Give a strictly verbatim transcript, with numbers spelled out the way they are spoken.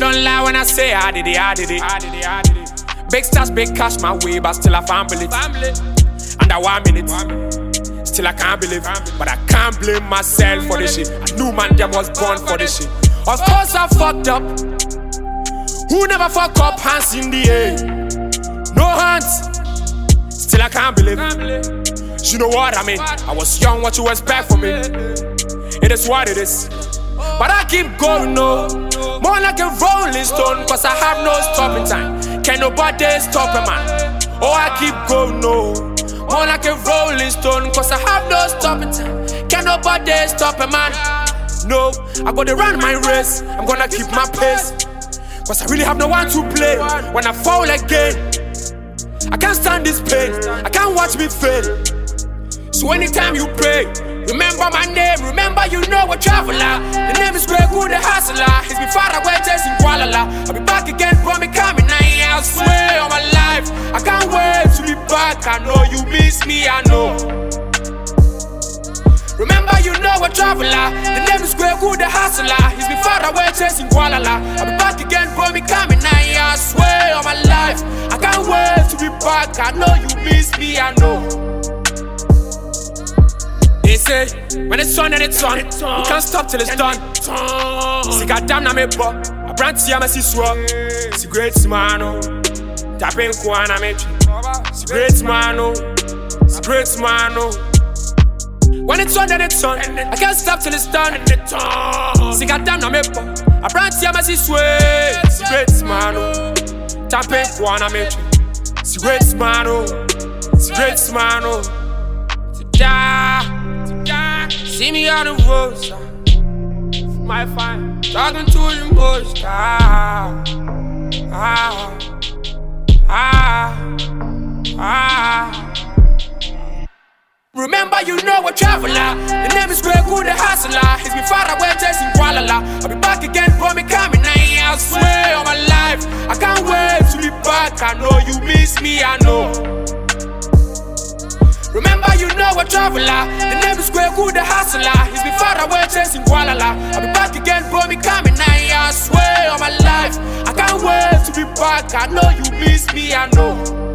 don't lie when I say I did it, I did it, I did it, I did it. Big stars, big cash my way, but still I can't believe it. Under one minute, still I can't believe it. But I can't blame myself for this shit. I knew man them was born for this shit. Of course I fucked up. Who never fuck up? Hands in the air. No hands. Still I can't believe it. You know what I mean? I was young, what you expect from me? It is what it is. But I keep going, no. More like a rolling stone, cause I have no stopping time. Can't nobody stop a man. Oh, I keep going, no. More like a rolling stone, cause I have no stopping time. Can't nobody stop a man. No, I gotta run my race. I'm gonna keep my pace, cause I really have no one to play. When I fall again, I can't stand this pain. I can't watch me fail. So anytime you pray, remember my name, remember you know a traveler. The name is Greg Wood, the hustler. He's been far away chasing Kuala La. I'll be back again, bro, me coming now. I swear on my life, I can't wait to be back. I know you miss me, I know. Remember you know a traveler. The name is Greg Wood, the hustler. He's been far away chasing Kuala La. I'll be back again, bro, me coming now. I swear on my life, I can't wait to be back. I know you miss me, I know. They say, when it's on and it's on, we can't stop till it's done. See, goddamn, na me bo. I brand see, I'm a see swap. See, great man, oh. Tapping Kuana, me. See, great man, oh. See, great man, oh. When it's on and it's on, I can't stop till it's done. See, goddamn, na me bo. I brand see, I'm a see swap. See, great man, oh. Tapping Kuana, me. See, great man, oh. See, great man, oh. Yeah. See me on the road, for my fine, talking to the most. Ah, ah, ah, ah. Remember, you know a traveler. The name is Greg Wood, the hustler. He's been far away chasing Kuala La. I'll be back again, bro, me coming now. I swear on my life, I can't wait to be back. I know you miss me, I know. Remember, you know a traveler. The name is Greg Wood, the hustler. He's been far away chasing Kuala La. I'll be back again, bro, me coming now. I swear on my life, I can't wait to be back. I know you miss me, I know.